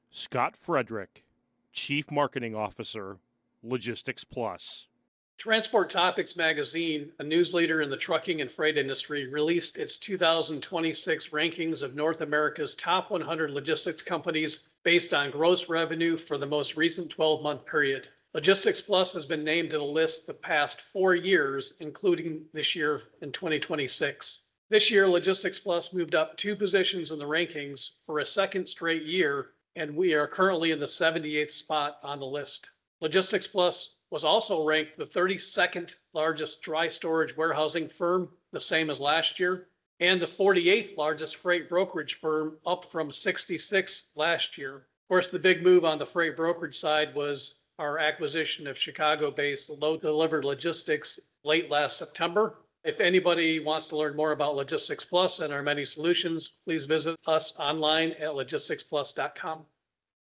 Scott Frederick, Chief Marketing Officer, Logistics Plus. Transport Topics magazine, a news leader in the trucking and freight industry, released its 2026 rankings of North America's top 100 logistics companies based on gross revenue for the most recent 12-month period. Logistics Plus has been named to the list the past 4 years, including this year in 2026. This year, Logistics Plus moved up 2 positions in the rankings for a second straight year, and we are currently in the 78th spot on the list. Logistics Plus was also ranked the 32nd largest dry storage warehousing firm, the same as last year, and the 48th largest freight brokerage firm, up from 66 last year. Of course, the big move on the freight brokerage side was our acquisition of Chicago-based Load Delivered Logistics late last September. If anybody wants to learn more about Logistics Plus and our many solutions, please visit us online at logisticsplus.com.